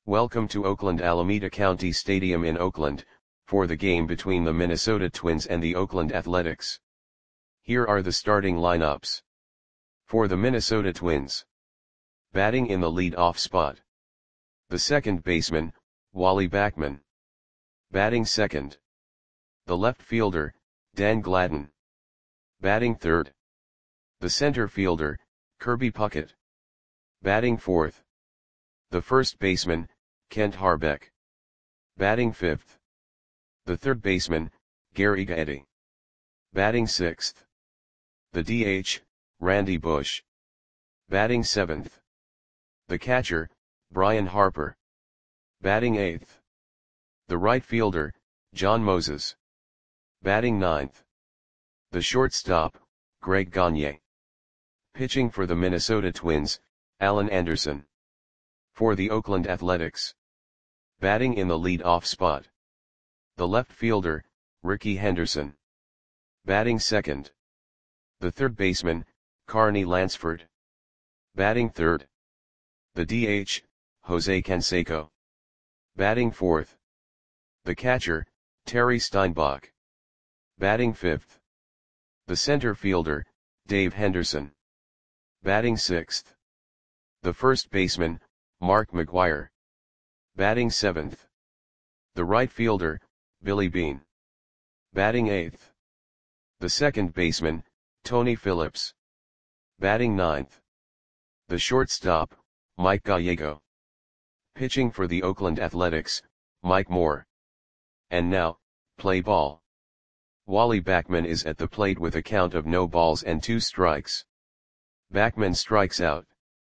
Welcome to Oakland Alameda County Stadium in Oakland, for the game between the Minnesota Twins and the Oakland Athletics. Here are the starting lineups. For the Minnesota Twins. Batting in the lead-off spot. The second baseman, Wally Backman. Batting second. The left fielder, Dan Gladden. Batting third. The center fielder, Kirby Puckett. Batting fourth. The first baseman, Kent Hrbek. Batting fifth. The third baseman, Gary Gaetti. Batting sixth. The DH, Randy Bush. Batting seventh. The catcher, Brian Harper. Batting eighth. The right fielder, John Moses. Batting ninth. The shortstop, Greg Gagne. Pitching for the Minnesota Twins, Alan Anderson. For the Oakland Athletics. Batting in the lead-off spot. The left fielder, Rickey Henderson. Batting second. The third baseman, Carney Lansford. Batting third. The DH, Jose Canseco. Batting fourth. The catcher, Terry Steinbach. Batting fifth. The center fielder, Dave Henderson. Batting sixth. The first baseman, Mark McGwire. Batting seventh. The right fielder, Billy Beane. Batting eighth. The second baseman, Tony Phillips. Batting ninth. The shortstop, Mike Gallego. Pitching for the Oakland Athletics, Mike Moore. And now, play ball. Wally Backman is at the plate with a count of no balls and 2 strikes. Backman strikes out.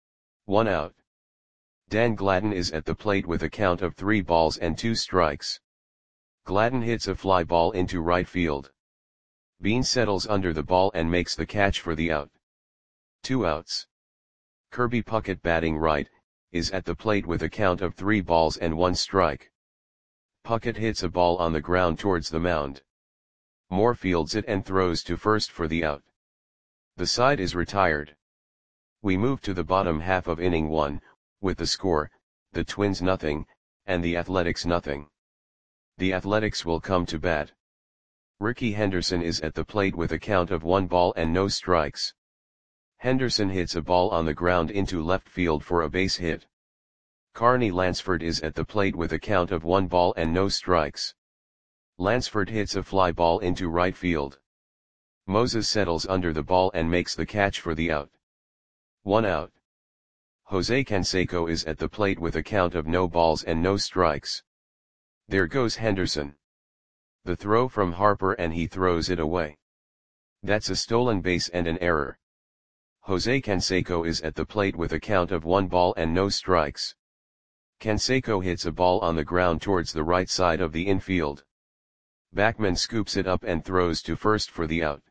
1 out. Dan Gladden is at the plate with a count of 3 balls and 2 strikes. Gladden hits a fly ball into right field. Beane settles under the ball and makes the catch for the out. 2 outs. Kirby Puckett, batting right, is at the plate with a count of 3 balls and 1 strike. Puckett hits a ball on the ground towards the mound. Moore fields it and throws to first for the out. The side is retired. We move to the bottom half of inning 1, with the score, the Twins nothing, and the Athletics nothing. The Athletics will come to bat. Rickey Henderson is at the plate with a count of 1 ball and no strikes. Henderson hits a ball on the ground into left field for a base hit. Carney Lansford is at the plate with a count of 1 ball and no strikes. Lansford hits a fly ball into right field. Moses settles under the ball and makes the catch for the out. 1 out. Jose Canseco is at the plate with a count of no balls and no strikes. There goes Henderson. The throw from Harper and he throws it away. That's a stolen base and an error. Jose Canseco is at the plate with a count of 1 ball and no strikes. Canseco hits a ball on the ground towards the right side of the infield. Backman scoops it up and throws to first for the out.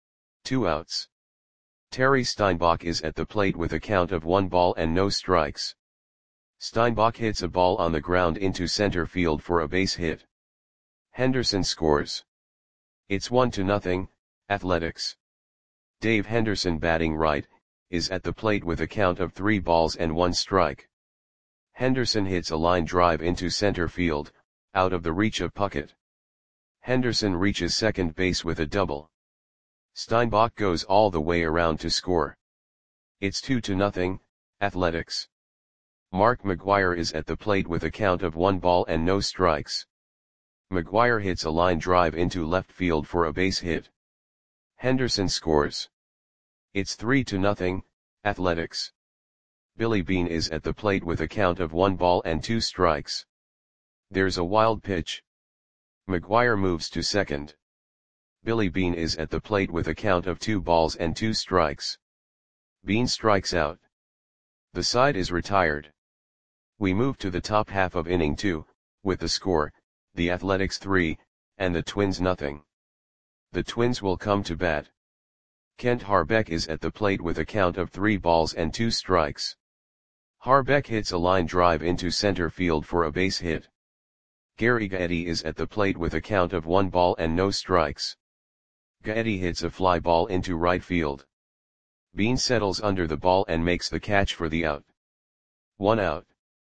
2 outs. Terry Steinbach is at the plate with a count of 1 ball and no strikes. Steinbach hits a ball on the ground into center field for a base hit. Henderson scores. It's 1-0, Athletics. Dave Henderson, batting right, is at the plate with a count of 3 balls and 1 strike. Henderson hits a line drive into center field, out of the reach of Puckett. Henderson reaches second base with a double. Steinbach goes all the way around to score. It's 2-0, Athletics. Mark McGwire is at the plate with a count of 1 ball and no strikes. McGwire hits a line drive into left field for a base hit. Henderson scores. It's 3-0, Athletics. Billy Beane is at the plate with a count of 1 ball and 2 strikes. There's a wild pitch. McGwire moves to second. Billy Beane is at the plate with a count of 2 balls and 2 strikes. Beane strikes out. The side is retired. We move to the top half of inning 2, with the score, the Athletics 3, and the Twins nothing. The Twins will come to bat. Kent Hrbek is at the plate with a count of 3 balls and 2 strikes. Hrbek hits a line drive into center field for a base hit. Gary Gaetti is at the plate with a count of 1 ball and no strikes. Gaetti hits a fly ball into right field. Beane settles under the ball and makes the catch for the out. 1 out.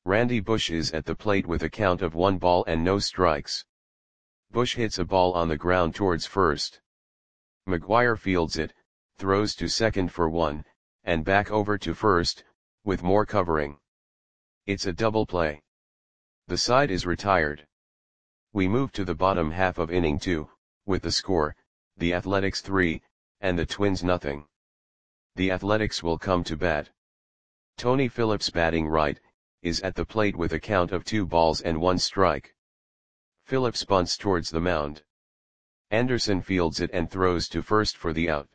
Randy Bush is at the plate with a count of 1 ball and no strikes. Bush hits a ball on the ground towards first. McGuire fields it, throws to second for 1, and back over to first, with more covering. It's a double play. The side is retired. We move to the bottom half of inning 2, with the score, the Athletics 3, and the Twins nothing. The Athletics will come to bat. Tony Phillips, batting right, is at the plate with a count of 2 balls and 1 strike. Phillips bunts towards the mound. Anderson fields it and throws to first for the out.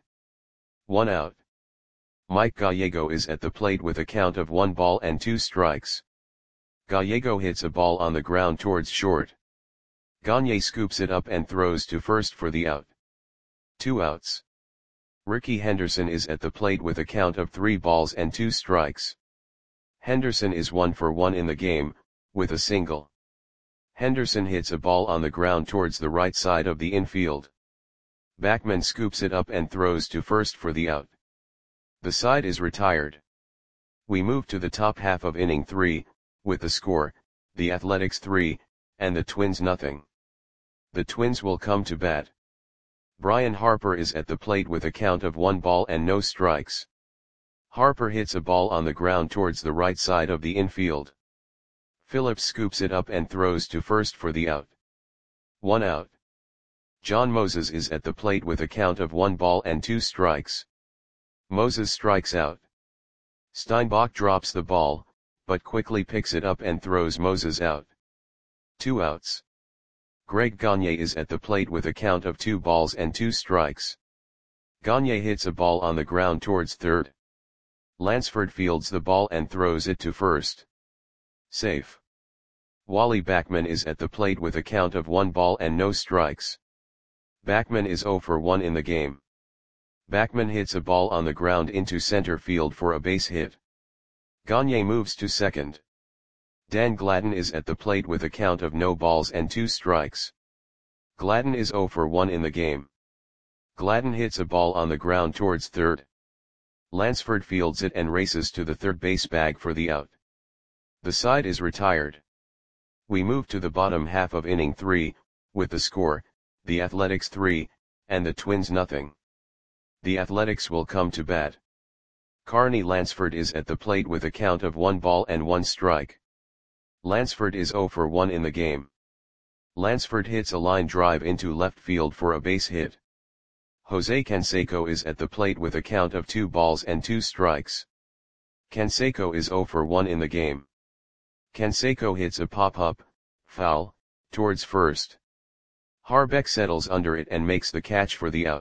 1 out. Mike Gallego is at the plate with a count of 1 ball and 2 strikes. Gallego hits a ball on the ground towards short. Gagne scoops it up and throws to first for the out. 2 outs. Ricky Henderson is at the plate with a count of 3 balls and 2 strikes. Henderson is 1 for 1 in the game, with a single. Henderson hits a ball on the ground towards the right side of the infield. Backman scoops it up and throws to first for the out. The side is retired. We move to the top half of inning 3, with the score, the Athletics 3, and the Twins nothing. The Twins will come to bat. Brian Harper is at the plate with a count of 1 ball and no strikes. Harper hits a ball on the ground towards the right side of the infield. Phillips scoops it up and throws to first for the out. 1 out. John Moses is at the plate with a count of 1 ball and 2 strikes. Moses strikes out. Steinbach drops the ball, but quickly picks it up and throws Moses out. 2 outs. Greg Gagne is at the plate with a count of 2 balls and 2 strikes. Gagne hits a ball on the ground towards third. Lansford fields the ball and throws it to first. Safe. Wally Backman is at the plate with a count of 1 ball and no strikes. Backman is 0 for 1 in the game. Backman hits a ball on the ground into center field for a base hit. Gagne moves to second. Dan Gladden is at the plate with a count of no balls and 2 strikes. Gladden is 0 for 1 in the game. Gladden hits a ball on the ground towards third. Lansford fields it and races to the third base bag for the out. The side is retired. We move to the bottom half of inning 3, with the score, the Athletics 3, and the Twins nothing. The Athletics will come to bat. Carney Lansford is at the plate with a count of 1 ball and 1 strike. Lansford is 0 for 1 in the game. Lansford hits a line drive into left field for a base hit. Jose Canseco is at the plate with a count of 2 balls and 2 strikes. Canseco is 0 for 1 in the game. Canseco hits a pop-up, foul, towards first. Harbeck settles under it and makes the catch for the out.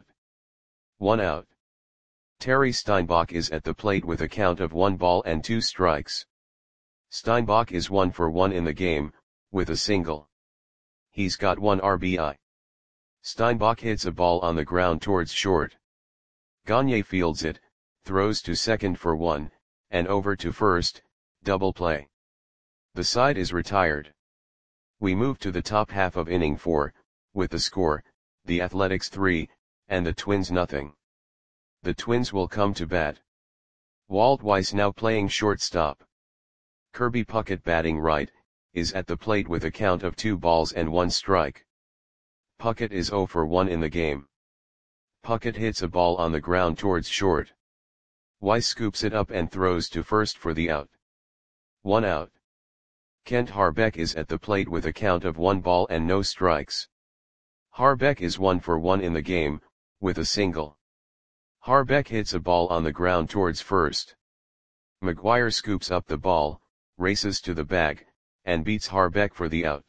1 out. Terry Steinbach is at the plate with a count of 1 ball and 2 strikes. Steinbach is 1 for 1 in the game, with a single. He's got 1 RBI. Steinbach hits a ball on the ground towards short. Gagne fields it, throws to second for 1, and over to first, double play. The side is retired. We move to the top half of inning 4, with the score, the Athletics 3, and the Twins nothing. The Twins will come to bat. Walt Weiss, now playing shortstop. Kirby Puckett, batting right, is at the plate with a count of 2 balls and 1 strike. Puckett is 0 for 1 in the game. Puckett hits a ball on the ground towards short. Weiss scoops it up and throws to first for the out. 1 out. Kent Harbeck is at the plate with a count of 1 ball and no strikes. Harbeck is 1 for 1 in the game, with a single. Harbeck hits a ball on the ground towards first. McGuire scoops up the ball, races to the bag, and beats Harbeck for the out.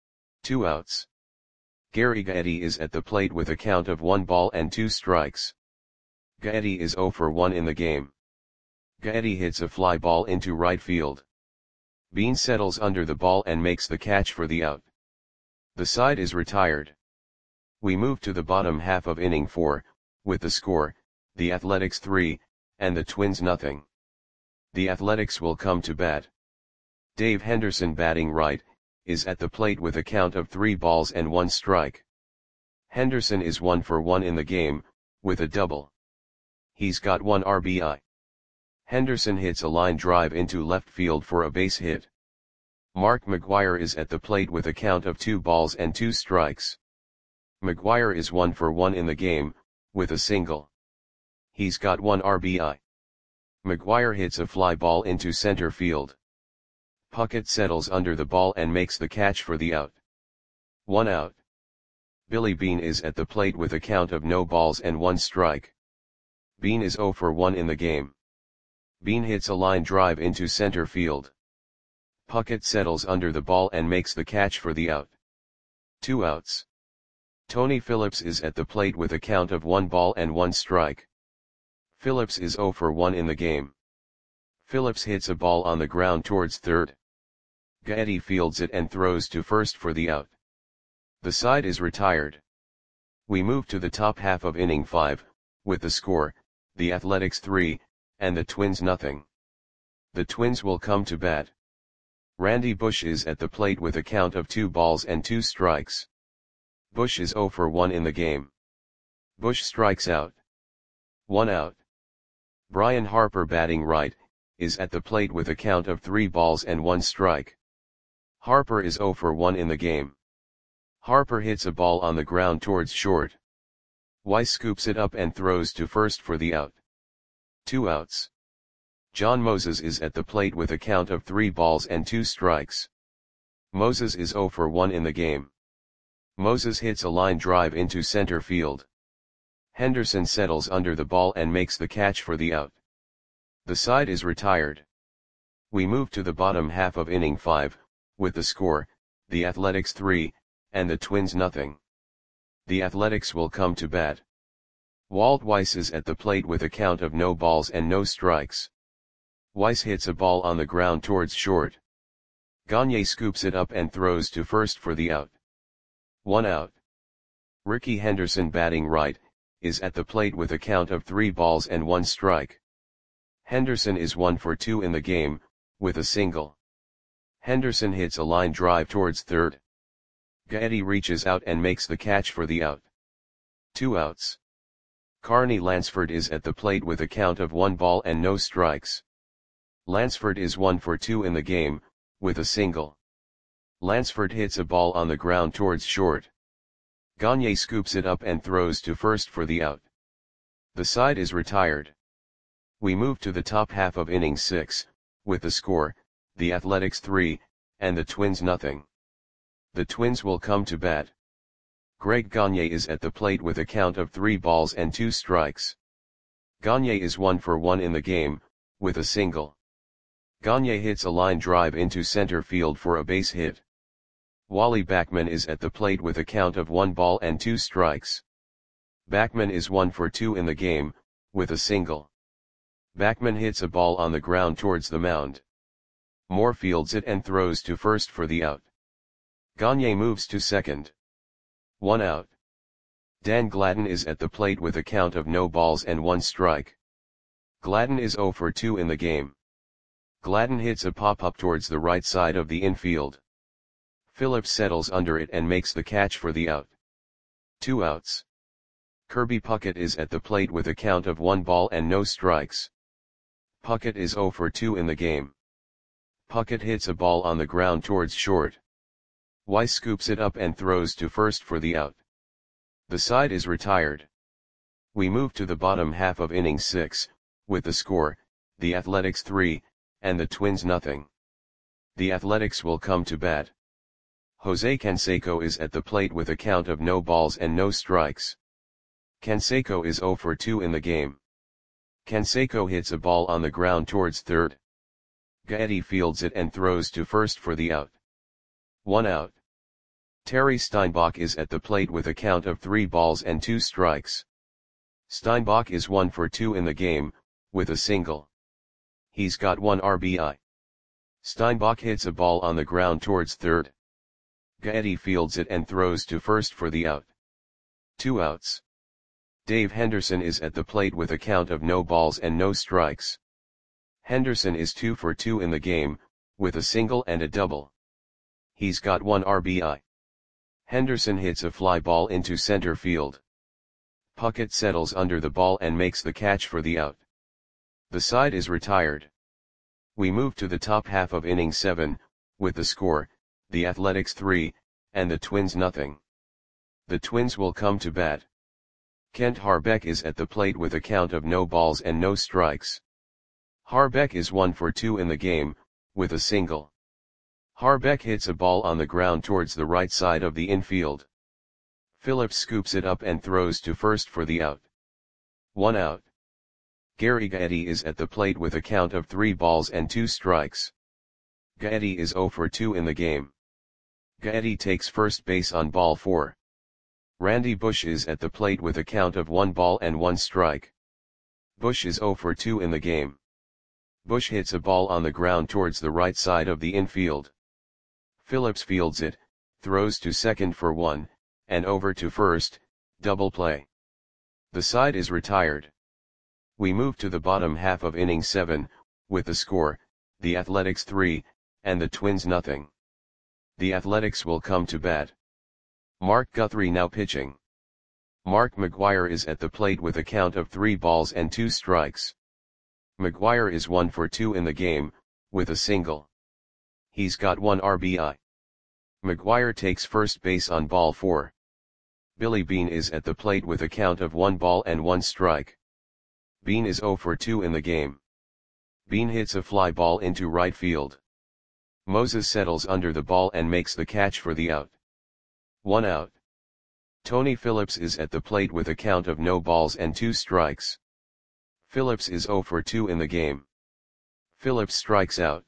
2 outs. Gary Gaetti is at the plate with a count of 1 ball and 2 strikes. Gaetti is 0 for 1 in the game. Gaetti hits a fly ball into right field. Bean settles under the ball and makes the catch for the out. The side is retired. We move to the bottom half of inning 4, with the score, the Athletics 3, and the Twins nothing. The Athletics will come to bat. Dave Henderson, batting right, is at the plate with a count of 3 balls and 1 strike. Henderson is 1 for 1 in the game, with a double. He's got 1 RBI. Henderson hits a line drive into left field for a base hit. Mark McGwire is at the plate with a count of 2 balls and 2 strikes. McGwire is 1 for 1 in the game, with a single. He's got 1 RBI. McGwire hits a fly ball into center field. Puckett settles under the ball and makes the catch for the out. 1 out. Billy Beane is at the plate with a count of no balls and 1 strike. Beane is 0 for 1 in the game. Beane hits a line drive into center field. Puckett settles under the ball and makes the catch for the out. 2 outs. Tony Phillips is at the plate with a count of 1 ball and 1 strike. Phillips is 0 for 1 in the game. Phillips hits a ball on the ground towards third. Gaetti fields it and throws to first for the out. The side is retired. We move to the top half of inning 5, with the score, the Athletics 3, and the Twins nothing. The Twins will come to bat. Randy Bush is at the plate with a count of 2 balls and 2 strikes. Bush is 0 for 1 in the game. Bush strikes out. 1 out. Brian Harper, batting right, is at the plate with a count of 3 balls and 1 strike. Harper is 0 for 1 in the game. Harper hits a ball on the ground towards short. Weiss scoops it up and throws to first for the out. 2 outs. John Moses is at the plate with a count of 3 balls and 2 strikes. Moses is 0 for 1 in the game. Moses hits a line drive into center field. Henderson settles under the ball and makes the catch for the out. The side is retired. We move to the bottom half of inning 5, with the score, the Athletics 3, and the Twins nothing. The Athletics will come to bat. Walt Weiss is at the plate with a count of no balls and no strikes. Weiss hits a ball on the ground towards short. Gagne scoops it up and throws to first for the out. 1 out. Ricky Henderson, batting right, is at the plate with a count of 3 balls and 1 strike. Henderson is 1 for 2 in the game, with a single. Henderson hits a line drive towards third. Gaetti reaches out and makes the catch for the out. 2 outs. Carney Lansford is at the plate with a count of 1 ball and no strikes. Lansford is 1 for 2 in the game, with a single. Lansford hits a ball on the ground towards short. Gagne scoops it up and throws to first for the out. The side is retired. We move to the top half of inning 6, with the score, the Athletics 3, and the Twins nothing. The Twins will come to bat. Greg Gagne is at the plate with a count of 3 balls and 2 strikes. Gagne is 1 for 1 in the game, with a single. Gagne hits a line drive into center field for a base hit. Wally Backman is at the plate with a count of 1 ball and 2 strikes. Backman is 1 for 2 in the game, with a single. Backman hits a ball on the ground towards the mound. Moore fields it and throws to first for the out. Gagne moves to second. 1 out. Dan Gladden is at the plate with a count of no balls and 1 strike. Gladden is 0 for 2 in the game. Gladden hits a pop-up towards the right side of the infield. Phillips settles under it and makes the catch for the out. 2 outs. Kirby Puckett is at the plate with a count of 1 ball and no strikes. Puckett is 0 for 2 in the game. Puckett hits a ball on the ground towards short. Weiss scoops it up and throws to first for the out. The side is retired. We move to the bottom half of inning 6, with the score, the Athletics 3, and the Twins nothing. The Athletics will come to bat. Jose Canseco is at the plate with a count of no balls and no strikes. Canseco is 0 for 2 in the game. Canseco hits a ball on the ground towards third. Gaetti fields it and throws to first for the out. 1 out. Terry Steinbach is at the plate with a count of 3 balls and 2 strikes. Steinbach is 1 for 2 in the game, with a single. He's got 1 RBI. Steinbach hits a ball on the ground towards third. Gaetti fields it and throws to first for the out. 2 outs. Dave Henderson is at the plate with a count of no balls and no strikes. Henderson is 2 for 2 in the game, with a single and a double. He's got 1 RBI. Henderson hits a fly ball into center field. Puckett settles under the ball and makes the catch for the out. The side is retired. We move to the top half of inning 7, with the score, the Athletics 3, and the Twins nothing. The Twins will come to bat. Kent Harbeck is at the plate with a count of no balls and no strikes. Harbeck is 1 for 2 in the game, with a single. Harbeck hits a ball on the ground towards the right side of the infield. Phillips scoops it up and throws to first for the out. 1 out. Gary Gaetti is at the plate with a count of 3 balls and 2 strikes. Gaetti is 0 for 2 in the game. Gaetti takes first base on ball 4. Randy Bush is at the plate with a count of 1 ball and 1 strike. Bush is 0 for 2 in the game. Bush hits a ball on the ground towards the right side of the infield. Phillips fields it, throws to second for 1, and over to first, double play. The side is retired. We move to the bottom half of inning 7, with the score, the Athletics 3, and the Twins nothing. The Athletics will come to bat. Mark Guthrie now pitching. Mark McGwire is at the plate with a count of 3 balls and 2 strikes. McGwire is 1 for 2 in the game, with a single. He's got 1 RBI. McGwire takes first base on ball 4. Billy Beane is at the plate with a count of 1 ball and 1 strike. Beane is 0 for 2 in the game. Beane hits a fly ball into right field. Moses settles under the ball and makes the catch for the out. 1 out. Tony Phillips is at the plate with a count of no balls and 2 strikes. Phillips is 0 for 2 in the game. Phillips strikes out.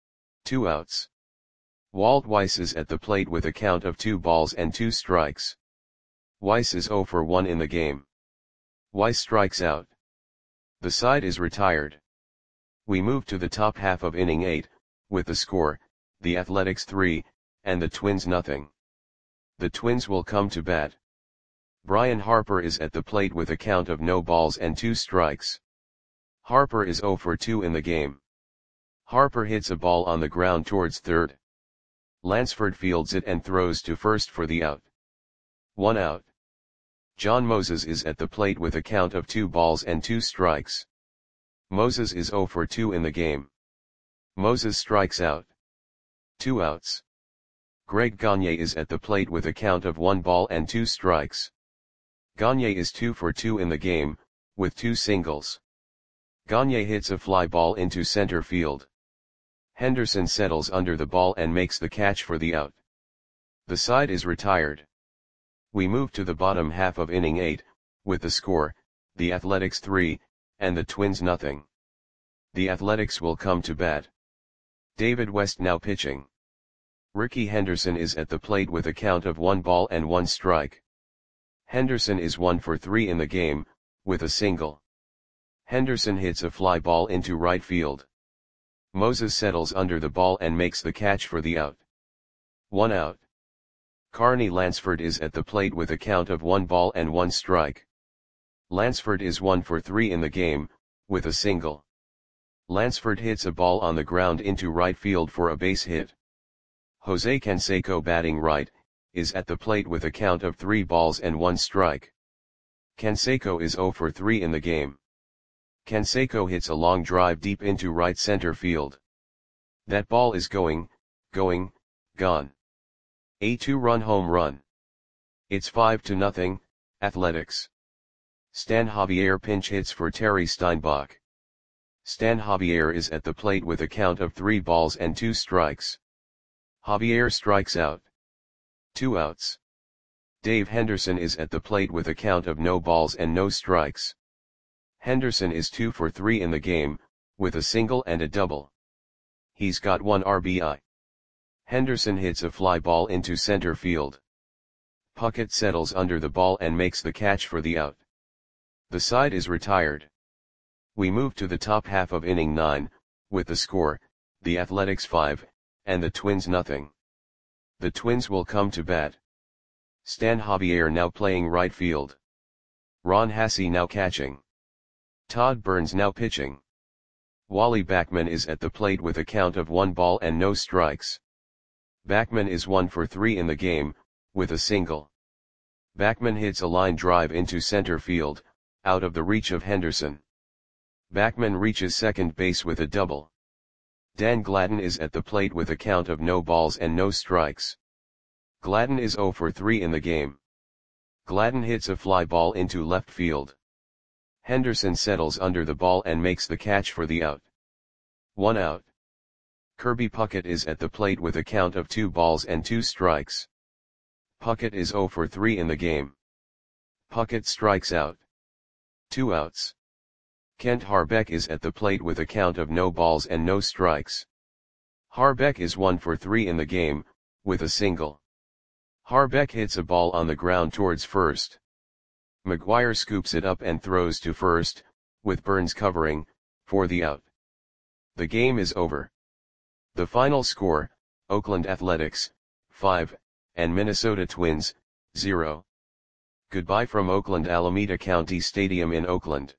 2 outs. Walt Weiss is at the plate with a count of 2 balls and 2 strikes. Weiss is 0 for 1 in the game. Weiss strikes out. The side is retired. We move to the top half of inning 8, with the score, the Athletics 3, and the Twins nothing. The Twins will come to bat. Brian Harper is at the plate with a count of no balls and 2 strikes. Harper is 0 for 2 in the game. Harper hits a ball on the ground towards third. Lansford fields it and throws to first for the out. 1 out. John Moses is at the plate with a count of 2 balls and 2 strikes. Moses is 0 for 2 in the game. Moses strikes out. 2 outs. Greg Gagne is at the plate with a count of 1 ball and 2 strikes. Gagne is 2 for 2 in the game, with 2 singles. Gagne hits a fly ball into center field. Henderson settles under the ball and makes the catch for the out. The side is retired. We move to the bottom half of inning 8, with the score, the Athletics 3, and the Twins nothing. The Athletics will come to bat. David West now pitching. Ricky Henderson is at the plate with a count of 1 ball and 1 strike. Henderson is 1 for 3 in the game, with a single. Henderson hits a fly ball into right field. Moses settles under the ball and makes the catch for the out. 1 out. Carney Lansford is at the plate with a count of 1 ball and 1 strike. Lansford is 1 for 3 in the game, with a single. Lansford hits a ball on the ground into right field for a base hit. Jose Canseco batting right, is at the plate with a count of 3 balls and 1 strike. Canseco is 0 for 3 in the game. Canseco hits a long drive deep into right center field. That ball is gone. A 2-run home run. It's 5-0, Athletics. Stan Javier pinch hits for Terry Steinbach. Stan Javier is at the plate with a count of 3 balls and 2 strikes. Javier strikes out. 2 outs. Dave Henderson is at the plate with a count of no balls and no strikes. Henderson is 2 for 3 in the game, with a single and a double. He's got 1 RBI. Henderson hits a fly ball into center field. Puckett settles under the ball and makes the catch for the out. The side is retired. We move to the top half of inning 9, with the score, the Athletics 5, and the Twins nothing. The Twins will come to bat. Stan Javier now playing right field. Ron Hassey now catching. Todd Burns now pitching. Wally Backman is at the plate with a count of 1 ball and no strikes. Backman is 1 for 3 in the game, with a single. Backman hits a line drive into center field, out of the reach of Henderson. Backman reaches second base with a double. Dan Gladden is at the plate with a count of no balls and no strikes. Gladden is 0 for 3 in the game. Gladden hits a fly ball into left field. Henderson settles under the ball and makes the catch for the out. 1 out. Kirby Puckett is at the plate with a count of 2 balls and 2 strikes. Puckett is 0 for 3 in the game. Puckett strikes out. 2 outs. Kent Harbeck is at the plate with a count of no balls and no strikes. Harbeck is 1 for 3 in the game, with a single. Harbeck hits a ball on the ground towards first. McGuire scoops it up and throws to first, with Burns covering, for the out. The game is over. The final score, Oakland Athletics, 5, and Minnesota Twins, 0. Goodbye from Oakland Alameda County Stadium in Oakland.